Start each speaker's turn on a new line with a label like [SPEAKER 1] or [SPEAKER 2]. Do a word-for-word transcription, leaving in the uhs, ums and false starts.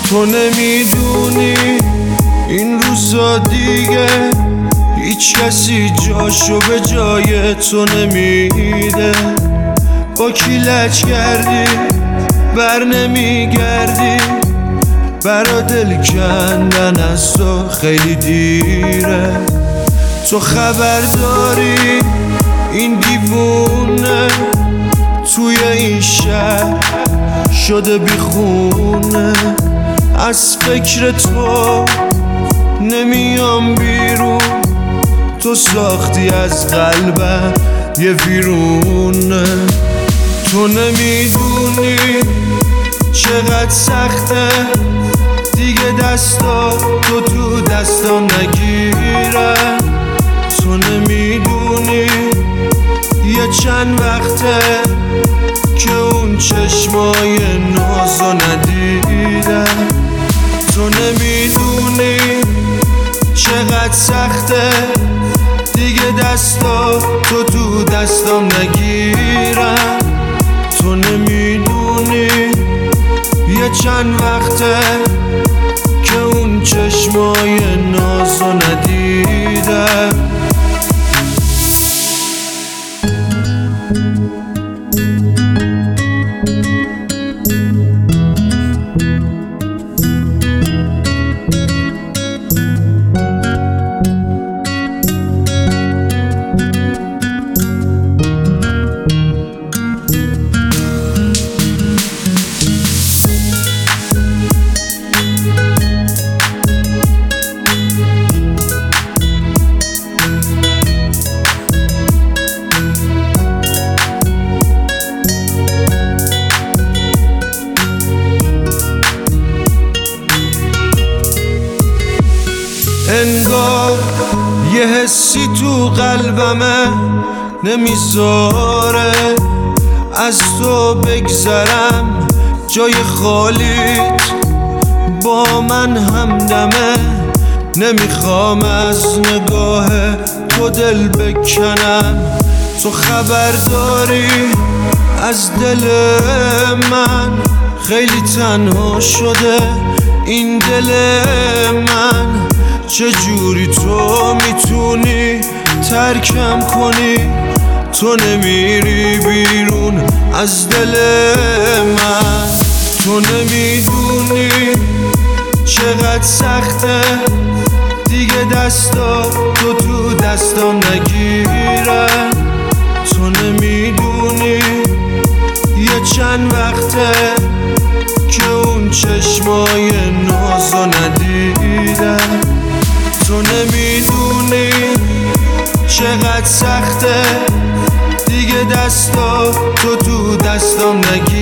[SPEAKER 1] تو نمیدونی این روزا دیگه هیچ کسی جاشو به جای تو نمیده. با کی لج کردی بر نمیگردی، برا دل کندن از تو خیلی دیره. تو خبر داری این دیوونه توی این شهر شده بیخونه. از فکر تو نمیام بیرون، تو ساختی از قلبم یه ویرونه. تو نمیدونی چقدر سخته دیگه دستا تو تو دستا نگیرم. تو نمیدونی یه چند وقته که اون چشمای نازو ندیدم. تو نمیدونی چقدر سخته دیگه دستا تو تو دستام نگیرم. تو نمیدونی یه چند وقته که اون چشمای نازو ندیدم. انگار یه حسی تو قلبمه نمیذاره از تو بگذرم. جای خالیت با من همدمه، نمیخوام از نگاه تو دل بکنم. تو خبر داری از دل من خیلی تنها شده این دل من. چجوری تو میتونی ترکم کنی؟ تو نمیری بیرون از دل من. تو نمیدونی چقدر سخته دیگه دستا تو تو دستام نگیرم. تو نمیدونی یه چند وقته که اون چشمای نازو ندیدم. تو نمیدونی چقدر سخته دیگه دستا تو تو دستام نگیرم.